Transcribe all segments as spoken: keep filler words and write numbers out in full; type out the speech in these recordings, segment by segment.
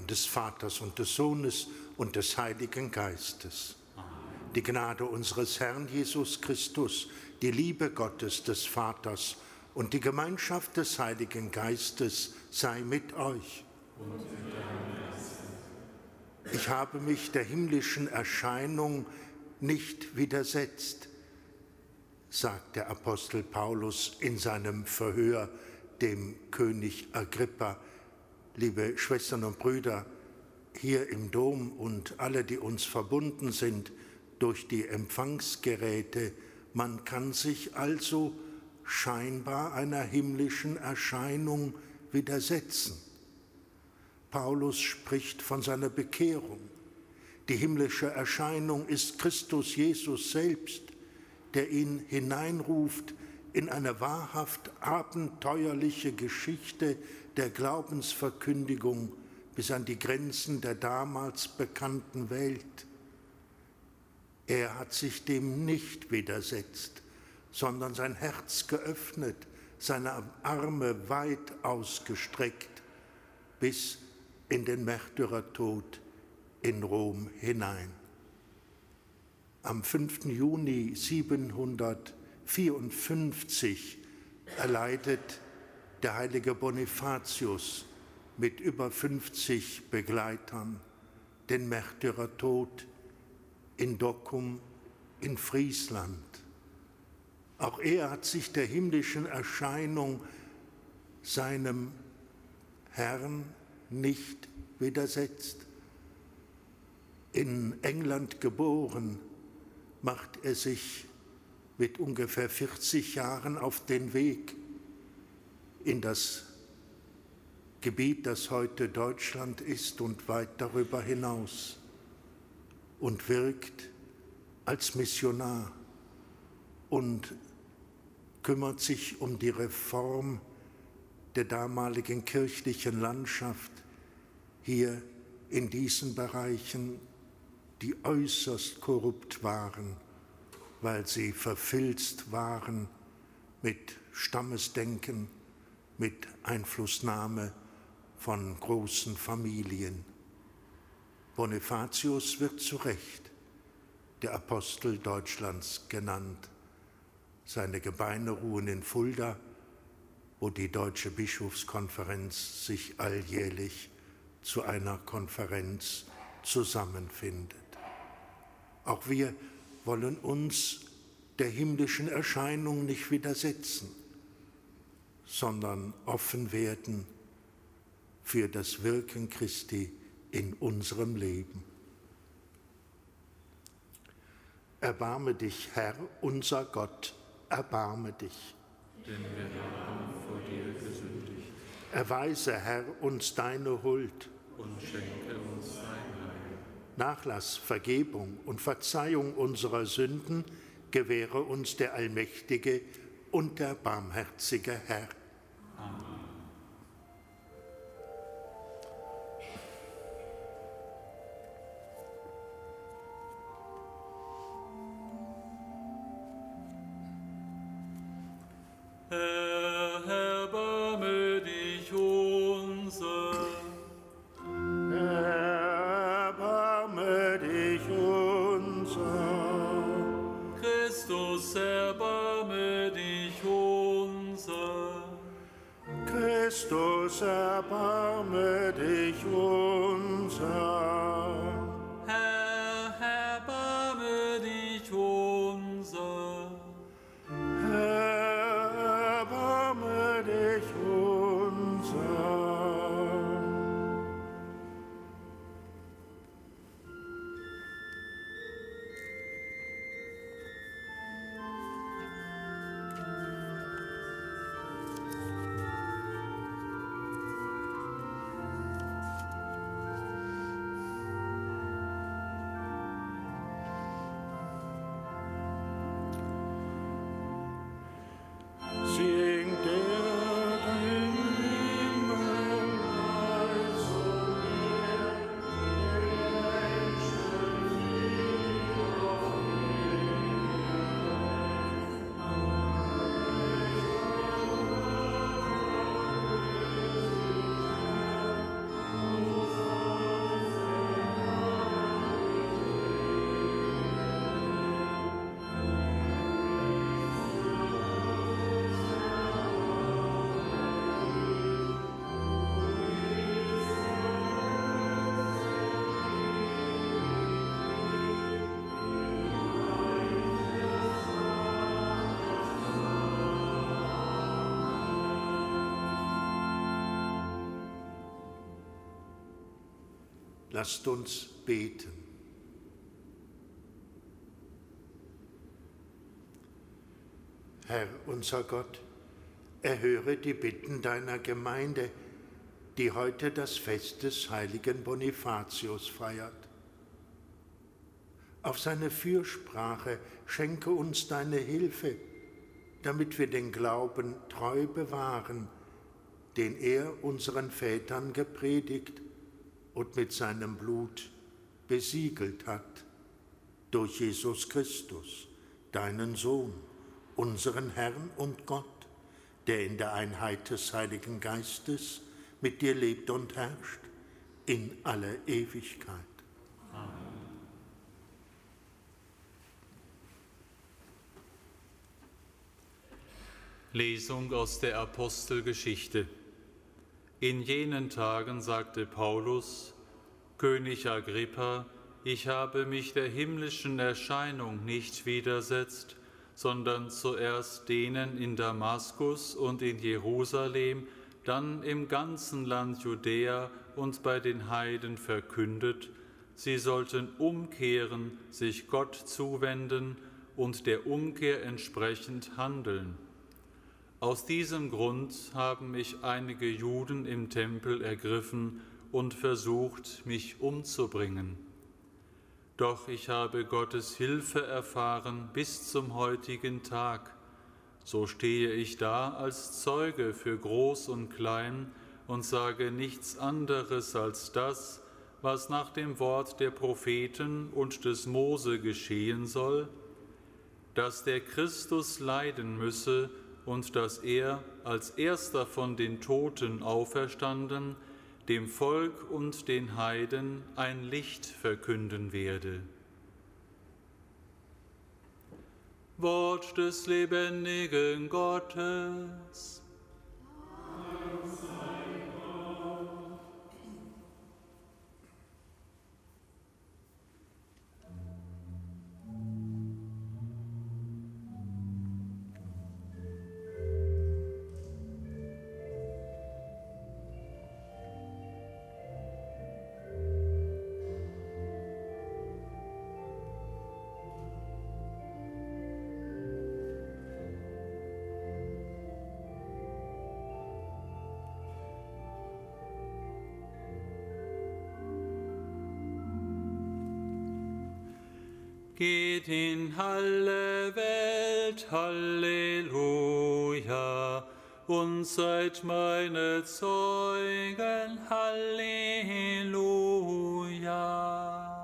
des Vaters und des Sohnes und des Heiligen Geistes. Amen. Die Gnade unseres Herrn Jesus Christus, die Liebe Gottes des Vaters und die Gemeinschaft des Heiligen Geistes sei mit euch. Und mit deinem Geiste. Ich habe mich der himmlischen Erscheinung nicht widersetzt, sagt der Apostel Paulus in seinem Verhör dem König Agrippa. Liebe Schwestern und Brüder, hier im Dom und alle, die uns verbunden sind durch die Empfangsgeräte, man kann sich also scheinbar einer himmlischen Erscheinung widersetzen. Paulus spricht von seiner Bekehrung. Die himmlische Erscheinung ist Christus Jesus selbst, der ihn hineinruft in eine wahrhaft abenteuerliche Geschichte der Glaubensverkündigung bis an die Grenzen der damals bekannten Welt. Er hat sich dem nicht widersetzt, sondern sein Herz geöffnet, seine Arme weit ausgestreckt bis in den Märtyrertod in Rom hinein. Am fünften Juni siebenhundertvierundfünfzig erleidet der heilige Bonifatius mit über fünfzig Begleitern den Märtyrertod in Dokkum in Friesland. Auch er hat sich der himmlischen Erscheinung seinem Herrn nicht widersetzt. In England geboren, macht er sich mit ungefähr vierzig Jahren auf den Weg in das Gebiet, das heute Deutschland ist und weit darüber hinaus, und wirkt als Missionar und kümmert sich um die Reform der damaligen kirchlichen Landschaft hier in diesen Bereichen, die äußerst korrupt waren, weil sie verfilzt waren mit Stammesdenken, mit Einflussnahme von großen Familien. Bonifatius wird zu Recht der Apostel Deutschlands genannt. Seine Gebeine ruhen in Fulda, wo die Deutsche Bischofskonferenz sich alljährlich zu einer Konferenz zusammenfindet. Auch wir wollen uns der himmlischen Erscheinung nicht widersetzen, sondern offen werden für das Wirken Christi in unserem Leben. Erbarme dich, Herr, unser Gott, erbarme dich. Denn wir haben vor dir gesündigt. Erweise, Herr, uns deine Huld und schenke uns dein Heil. Nachlass, Vergebung und Verzeihung unserer Sünden gewähre uns der allmächtige und der barmherzige Herr. Amen. Herr, erbarme dich unser. Erbarme dich unser. Christus, erbarme dich unser. Christus, erbarme dich unser. Herr, erbarme dich unser. Erbarme dich unser. Singt der den Himmel Lasst uns beten. Herr, unser Gott, erhöre die Bitten deiner Gemeinde, die heute das Fest des heiligen Bonifatius feiert. Auf seine Fürsprache schenke uns deine Hilfe, damit wir den Glauben treu bewahren, den er unseren Vätern gepredigt und mit seinem Blut besiegelt hat, durch Jesus Christus, deinen Sohn, unseren Herrn und Gott, der in der Einheit des Heiligen Geistes mit dir lebt und herrscht in alle Ewigkeit. Amen. Lesung aus der Apostelgeschichte. In jenen Tagen sagte Paulus: König Agrippa, ich habe mich der himmlischen Erscheinung nicht widersetzt, sondern zuerst denen in Damaskus und in Jerusalem, dann im ganzen Land Judäa und bei den Heiden verkündet, sie sollten umkehren, sich Gott zuwenden und der Umkehr entsprechend handeln. Aus diesem Grund haben mich einige Juden im Tempel ergriffen und versucht, mich umzubringen. Doch ich habe Gottes Hilfe erfahren bis zum heutigen Tag. So stehe ich da als Zeuge für Groß und Klein und sage nichts anderes als das, was nach dem Wort der Propheten und des Mose geschehen soll, dass der Christus leiden müsse und dass er als erster von den Toten auferstanden, dem Volk und den Heiden ein Licht verkünden werde. Wort des lebendigen Gottes. Geht in alle Welt, Halleluja, und seid meine Zeugen, Halleluja.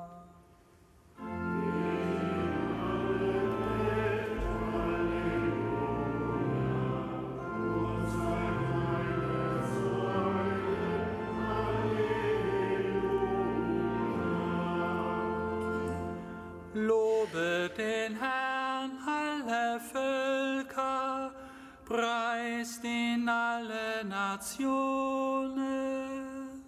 Lobet den Herrn, alle Völker, preist ihn alle Nationen.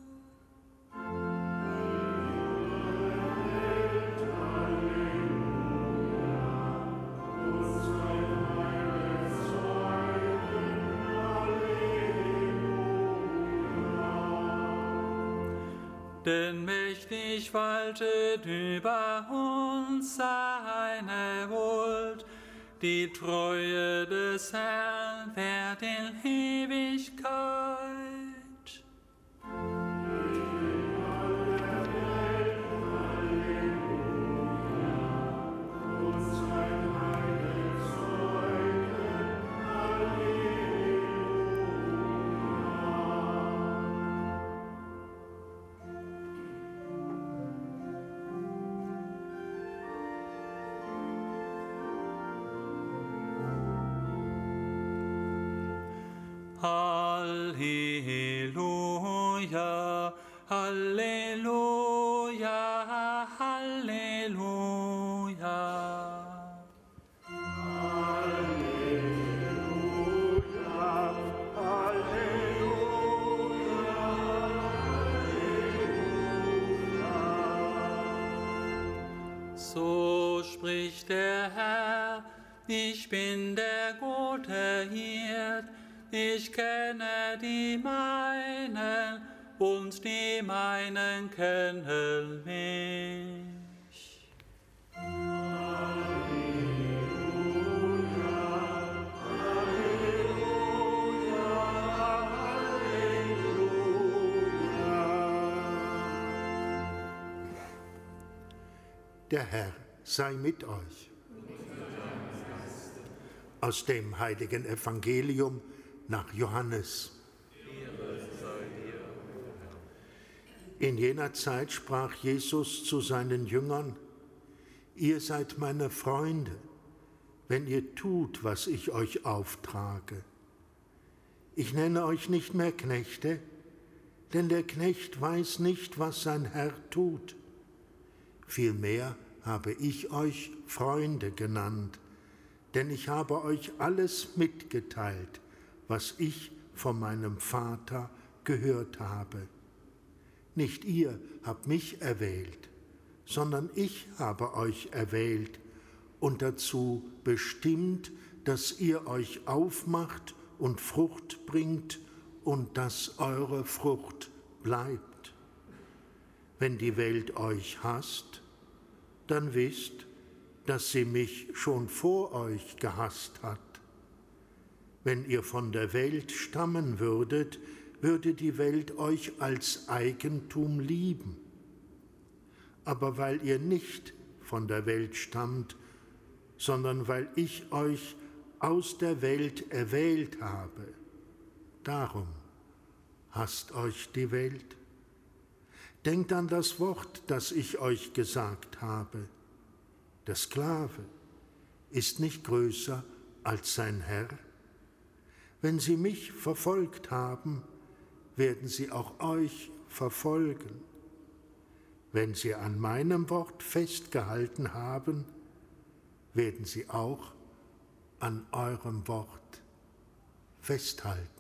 Denn mächtig waltet über uns seine Huld, die Treue des Herrn währt in Ewigkeit. Halleluja, Halleluja, Halleluja. Halleluja, Halleluja. So spricht der Herr, ich bin der gute Hirt, ich kenne die meinen und die meinen kennen mich. Der Herr sei mit euch. Aus dem heiligen Evangelium nach Johannes. In jener Zeit sprach Jesus zu seinen Jüngern: Ihr seid meine Freunde, wenn ihr tut, was ich euch auftrage. Ich nenne euch nicht mehr Knechte, denn der Knecht weiß nicht, was sein Herr tut. Vielmehr habe ich euch Freunde genannt, denn ich habe euch alles mitgeteilt, was ich von meinem Vater gehört habe. Nicht ihr habt mich erwählt, sondern ich habe euch erwählt und dazu bestimmt, dass ihr euch aufmacht und Frucht bringt und dass eure Frucht bleibt. Wenn die Welt euch hasst, dann wisst, dass sie mich schon vor euch gehasst hat. Wenn ihr von der Welt stammen würdet, würde die Welt euch als Eigentum lieben. Aber weil ihr nicht von der Welt stammt, sondern weil ich euch aus der Welt erwählt habe, darum hasst euch die Welt. Denkt an das Wort, das ich euch gesagt habe. Der Sklave ist nicht größer als sein Herr. Wenn sie mich verfolgt haben, werden sie auch euch verfolgen. Wenn sie an meinem Wort festgehalten haben, werden sie auch an eurem Wort festhalten.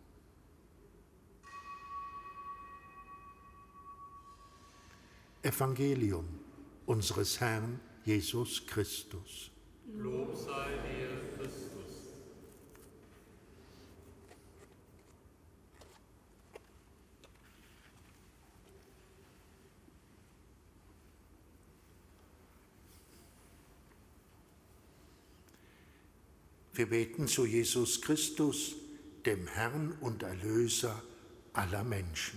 Evangelium unseres Herrn Jesus Christus. Lob sei dir, Christus. Wir beten zu Jesus Christus, dem Herrn und Erlöser aller Menschen.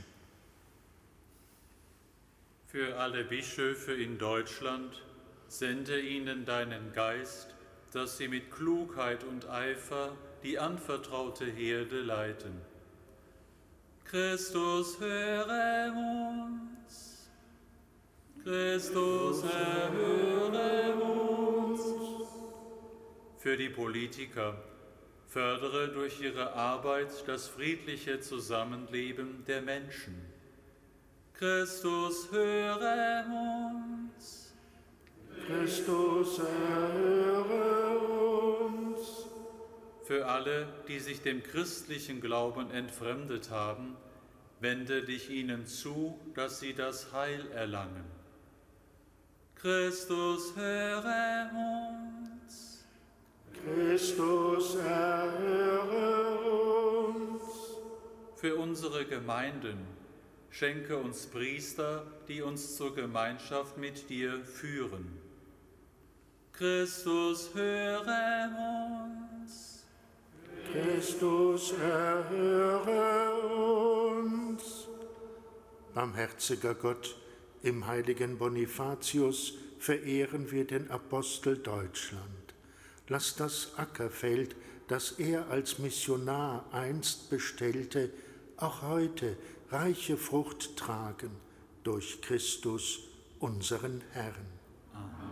Für alle Bischöfe in Deutschland sende ihnen deinen Geist, dass sie mit Klugheit und Eifer die anvertraute Herde leiten. Christus, höre uns. Christus, erhöre uns. Für die Politiker, fördere durch ihre Arbeit das friedliche Zusammenleben der Menschen. Christus, höre uns. Christus, erhöre uns. Für alle, die sich dem christlichen Glauben entfremdet haben, wende dich ihnen zu, dass sie das Heil erlangen. Christus, höre uns. Christus, erhöre uns. Für unsere Gemeinden, schenke uns Priester, die uns zur Gemeinschaft mit dir führen. Christus, höre uns. Christus, erhöre uns. Barmherziger Gott, im heiligen Bonifatius verehren wir den Apostel Deutschland. Lass das Ackerfeld, das er als Missionar einst bestellte, auch heute reiche Frucht tragen durch Christus, unseren Herrn. Amen.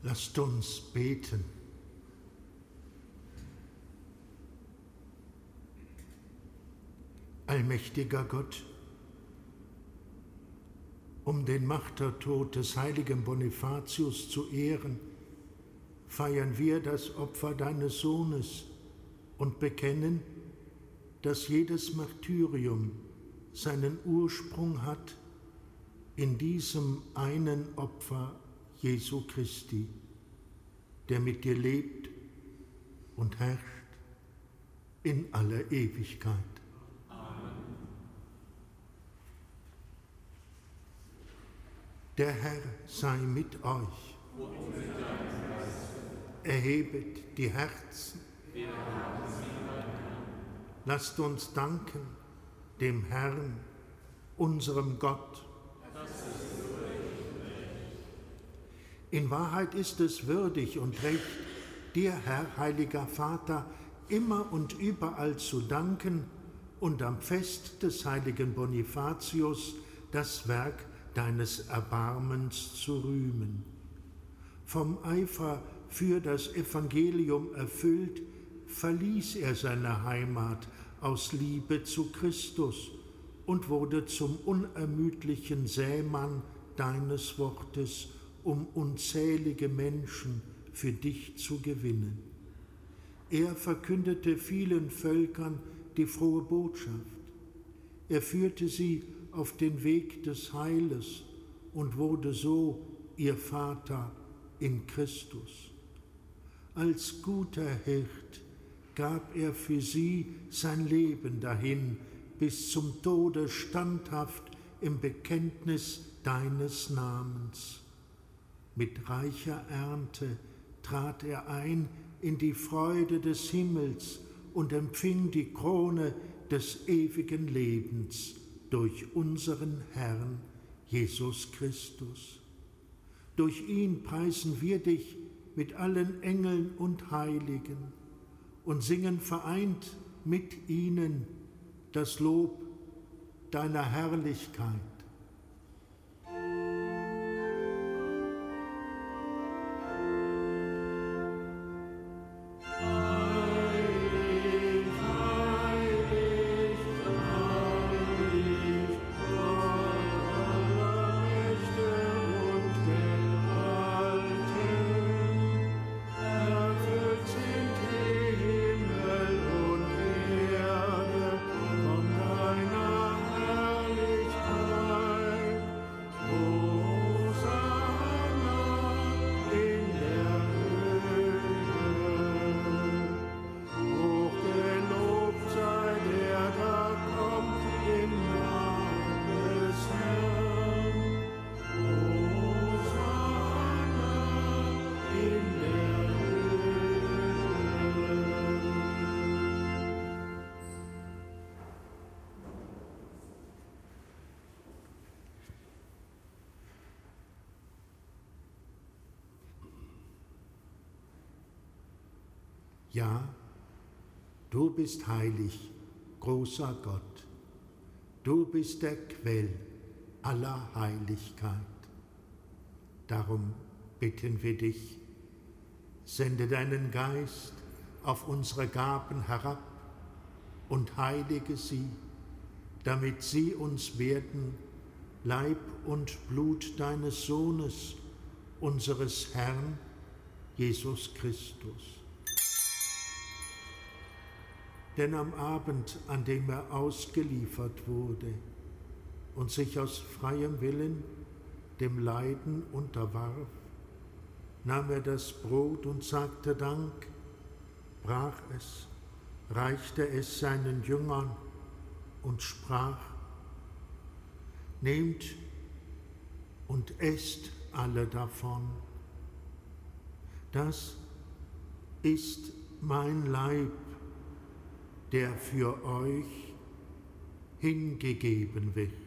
Lasst uns beten. Allmächtiger Gott, um den Martertod des heiligen Bonifatius zu ehren, feiern wir das Opfer deines Sohnes und bekennen, dass jedes Martyrium seinen Ursprung hat in diesem einen Opfer Jesu Christi, der mit dir lebt und herrscht in aller Ewigkeit. Amen. Der Herr sei mit euch. Und mit deinem Geiste. Erhebet die Herzen. Wir haben sie beim Herrn. Lasst uns danken dem Herrn, unserem Gott. Das ist würdig und recht. In Wahrheit ist es würdig und recht, dir, Herr, heiliger Vater, immer und überall zu danken und am Fest des heiligen Bonifatius das Werk deines Erbarmens zu rühmen. Vom Eifer für das Evangelium erfüllt, verließ er seine Heimat aus Liebe zu Christus und wurde zum unermüdlichen Sämann deines Wortes, um unzählige Menschen für dich zu gewinnen. Er verkündete vielen Völkern die frohe Botschaft. Er führte sie auf den Weg des Heiles und wurde so ihr Vater in Christus. Als guter Hirt gab er für sie sein Leben dahin, bis zum Tode standhaft im Bekenntnis deines Namens. Mit reicher Ernte trat er ein in die Freude des Himmels und empfing die Krone des ewigen Lebens durch unseren Herrn Jesus Christus. Durch ihn preisen wir dich mit allen Engeln und Heiligen und singen vereint mit ihnen das Lob deiner Herrlichkeit. Ja, du bist heilig, großer Gott. Du bist der Quell aller Heiligkeit. Darum bitten wir dich, sende deinen Geist auf unsere Gaben herab und heilige sie, damit sie uns werden, Leib und Blut deines Sohnes, unseres Herrn, Jesus Christus. Denn am Abend, an dem er ausgeliefert wurde und sich aus freiem Willen dem Leiden unterwarf, nahm er das Brot und sagte Dank, brach es, reichte es seinen Jüngern und sprach, nehmt und esst alle davon. Das ist mein Leib, der für euch hingegeben wird.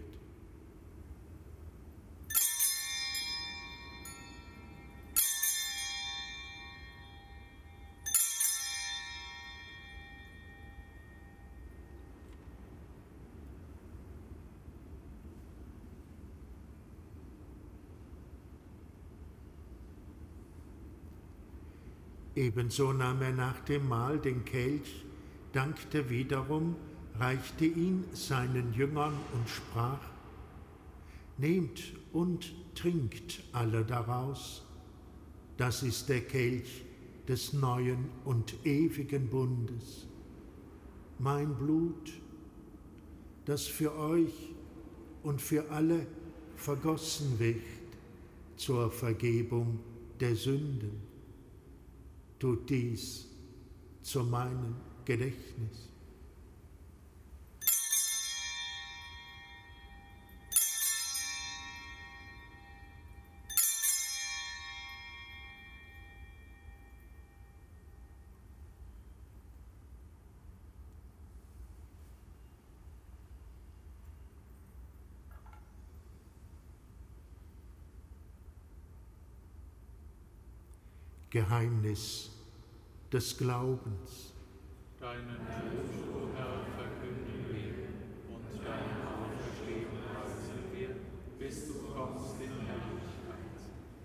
Ebenso nahm er nach dem Mahl den Kelch, dankte wiederum, reichte ihn seinen Jüngern und sprach: Nehmt und trinkt alle daraus. Das ist der Kelch des neuen und ewigen Bundes. Mein Blut, das für euch und für alle vergossen wird zur Vergebung der Sünden. Tut dies zu meinem Gedächtnis. Geheimnis des Glaubens. Deinen Tod, o Herr, verkünden wir, und deine Auferstehung preisen wir, bis du kommst in Herrlichkeit.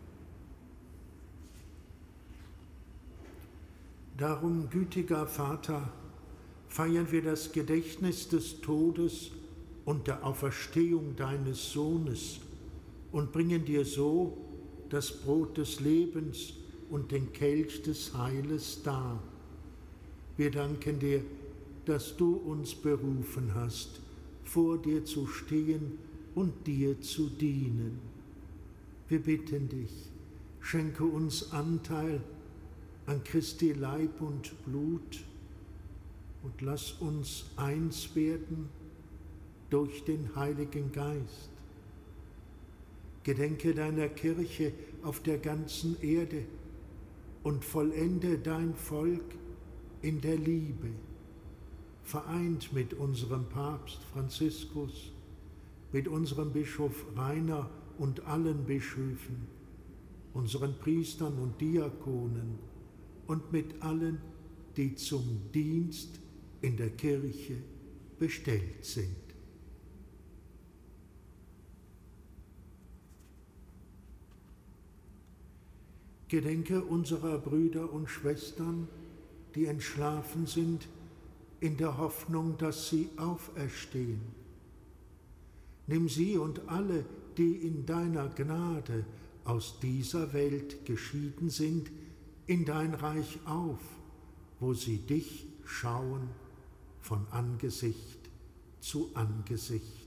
Darum, gütiger Vater, feiern wir das Gedächtnis des Todes und der Auferstehung deines Sohnes und bringen dir so das Brot des Lebens und den Kelch des Heiles dar. Wir danken dir, dass du uns berufen hast, vor dir zu stehen und dir zu dienen. Wir bitten dich, schenke uns Anteil an Christi Leib und Blut und lass uns eins werden durch den Heiligen Geist. Gedenke deiner Kirche auf der ganzen Erde und vollende dein Volk in der Liebe, vereint mit unserem Papst Franziskus, mit unserem Bischof Rainer und allen Bischöfen, unseren Priestern und Diakonen und mit allen, die zum Dienst in der Kirche bestellt sind. Gedenke unserer Brüder und Schwestern, die entschlafen sind, in der Hoffnung, dass sie auferstehen. Nimm sie und alle, die in deiner Gnade aus dieser Welt geschieden sind, in dein Reich auf, wo sie dich schauen von Angesicht zu Angesicht.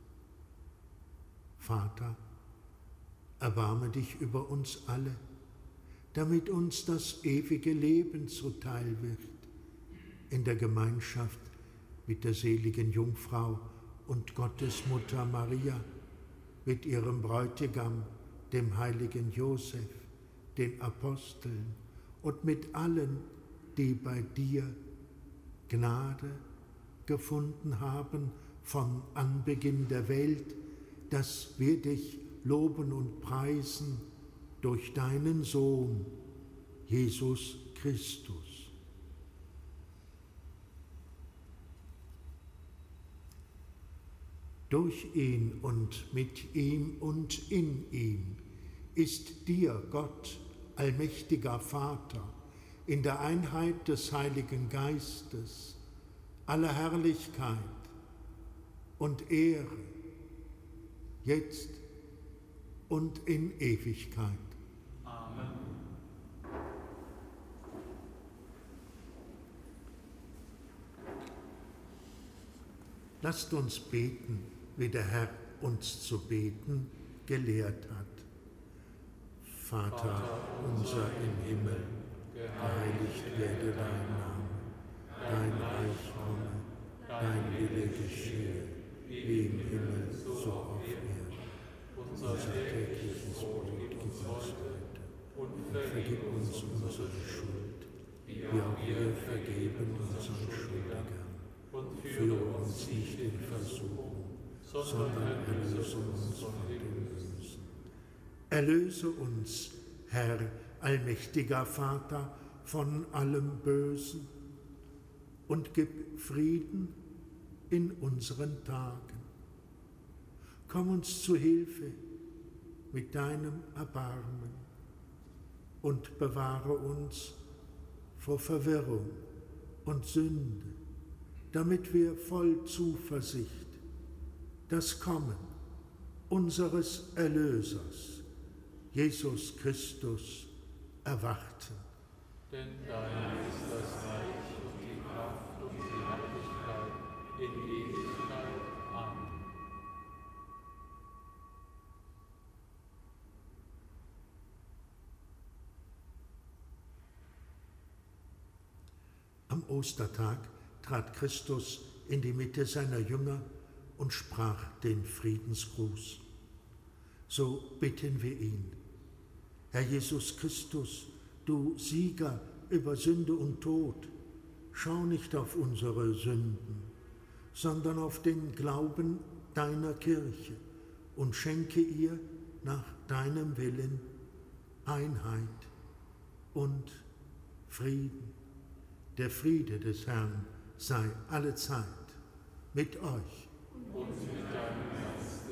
Vater, erbarme dich über uns alle, damit uns das ewige Leben zuteil wird, in der Gemeinschaft mit der seligen Jungfrau und Gottesmutter Maria, mit ihrem Bräutigam, dem heiligen Josef, den Aposteln und mit allen, die bei dir Gnade gefunden haben von Anbeginn der Welt, dass wir dich loben und preisen durch deinen Sohn, Jesus Christus. Durch ihn und mit ihm und in ihm ist dir, Gott, allmächtiger Vater, in der Einheit des Heiligen Geistes, alle Herrlichkeit und Ehre, jetzt und in Ewigkeit. Amen. Lasst uns beten, wie der Herr uns zu beten gelehrt hat. Vater unser im Himmel, geheiligt werde dein Name, dein Reich komme, dein Wille geschehe, wie im Himmel so auf Erden. Unser tägliches Brot gib uns heute und vergib uns unsere Schuld, wie auch wir vergeben unseren Schuldigern. Und führe uns nicht in Versuchung, sondern erlöse uns von dem Bösen. Erlöse uns, Herr, allmächtiger Vater, von allem Bösen und gib Frieden in unseren Tagen. Komm uns zu Hilfe mit deinem Erbarmen und bewahre uns vor Verwirrung und Sünde, damit wir voll Zuversicht das Kommen unseres Erlösers, Jesus Christus, erwarten. Denn dein ist das Reich und die Kraft und die Herrlichkeit in Ewigkeit. Amen. Am Ostertag trat Christus in die Mitte seiner Jünger und sprach den Friedensgruß. So bitten wir ihn. Herr Jesus Christus, du Sieger über Sünde und Tod, schau nicht auf unsere Sünden, sondern auf den Glauben deiner Kirche und schenke ihr nach deinem Willen Einheit und Frieden. Der Friede des Herrn sei allezeit mit euch. Und mit deinem Geiste.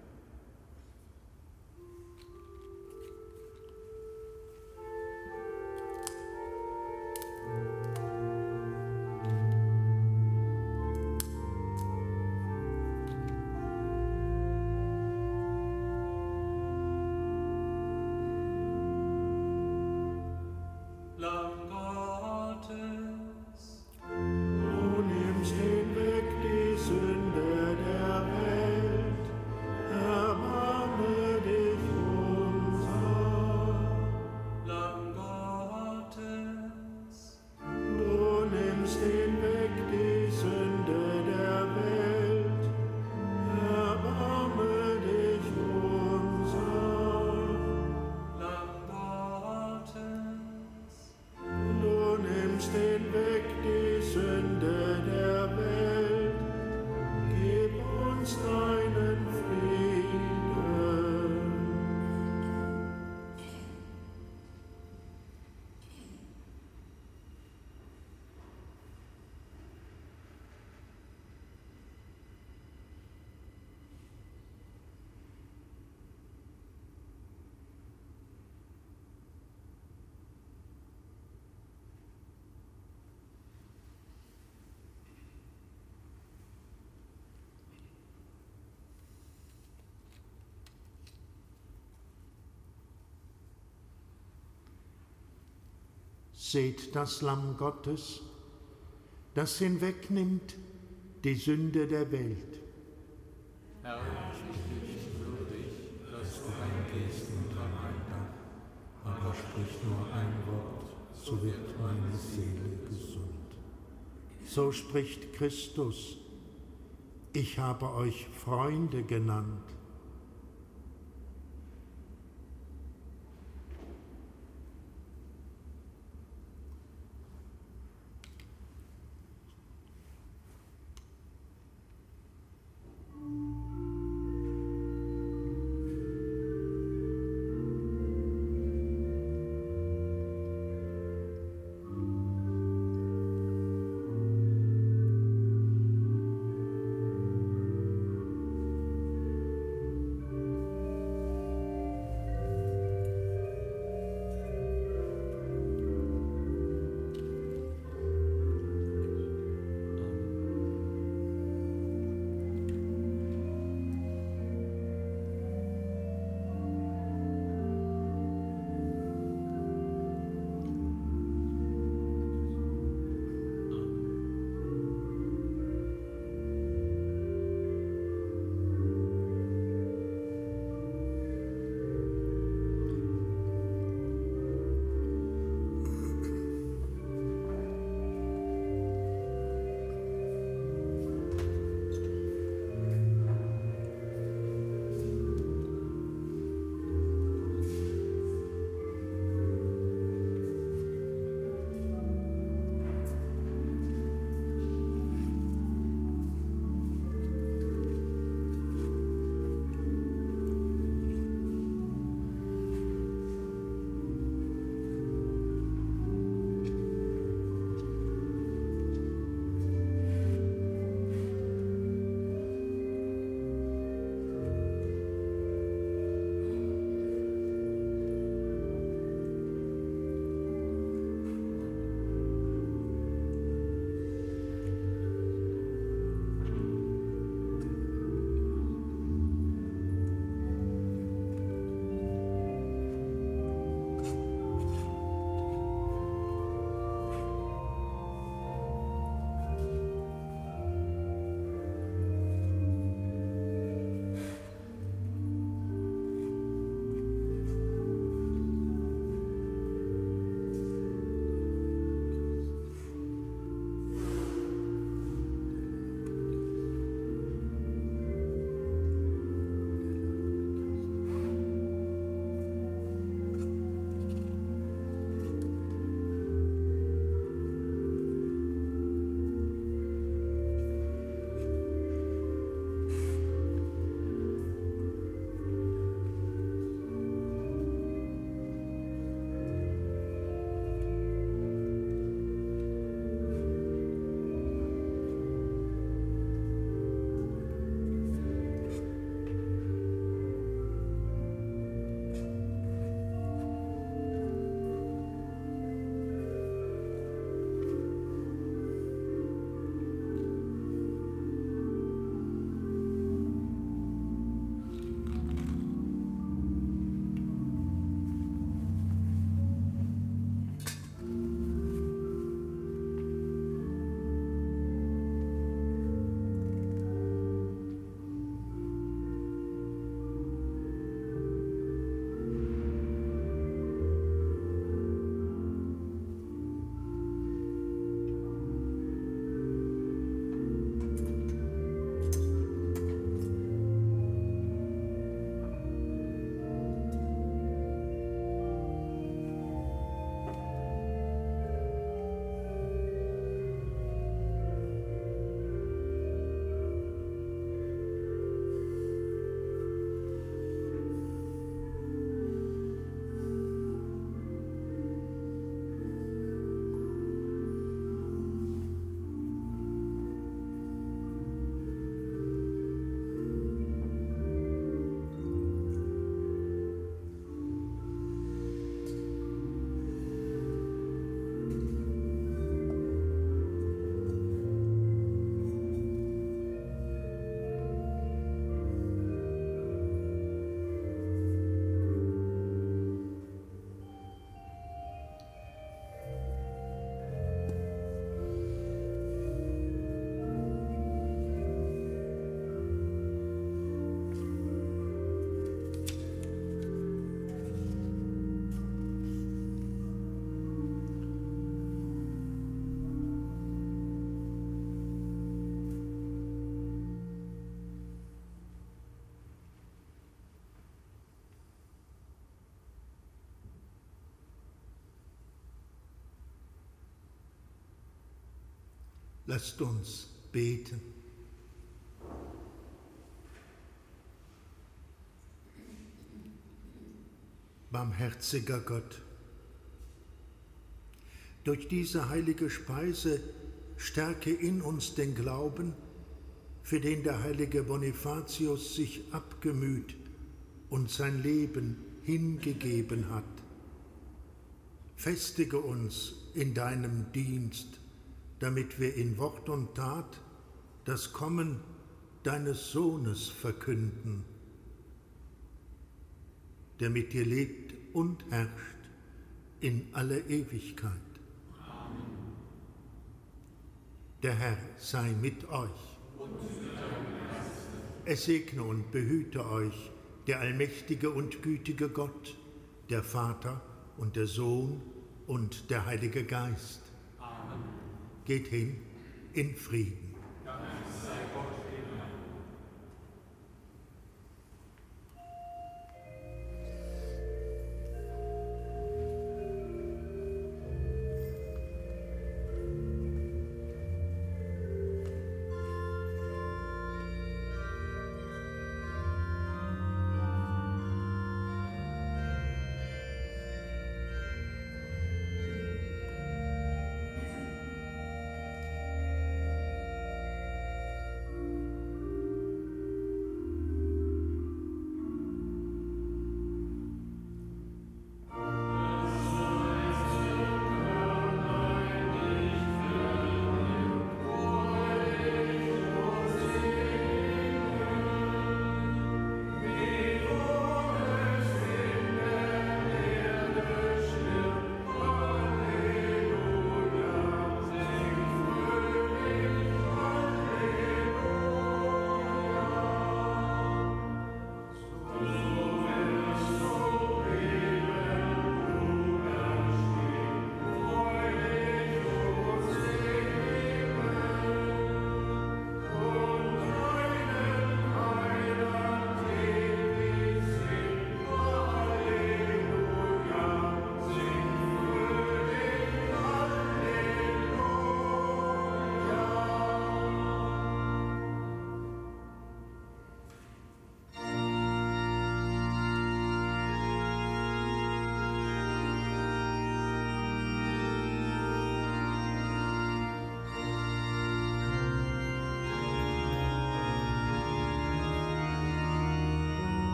Lamm Gottes, Du nimmst hinweg die Sünde der Welt, erbarme dich unser. Lamm Gottes, Du nimmst hinweg die Sünde der Welt, erbarme dich unser. Lamm Gottes, Du nimmst hinweg die Sünde der Welt, gib uns deinen Frieden. Seht das Lamm Gottes, das hinwegnimmt die Sünde der Welt. Herr, ich bin nicht würdig, dass du eingehst unter mein Dach, aber sprich nur ein Wort, So wird meine Seele gesund. So spricht Christus, ich habe euch Freunde genannt. Lasst uns beten. Barmherziger Gott, durch diese heilige Speise stärke in uns den Glauben, für den der heilige Bonifatius sich abgemüht und sein Leben hingegeben hat. Festige uns in deinem Dienst, damit wir in Wort und Tat das Kommen deines Sohnes verkünden, der mit dir lebt und herrscht in alle Ewigkeit. Amen. Der Herr sei mit euch. Es segne und behüte euch der allmächtige und gütige Gott, der Vater und der Sohn und der Heilige Geist. Amen. Geht hin in Frieden.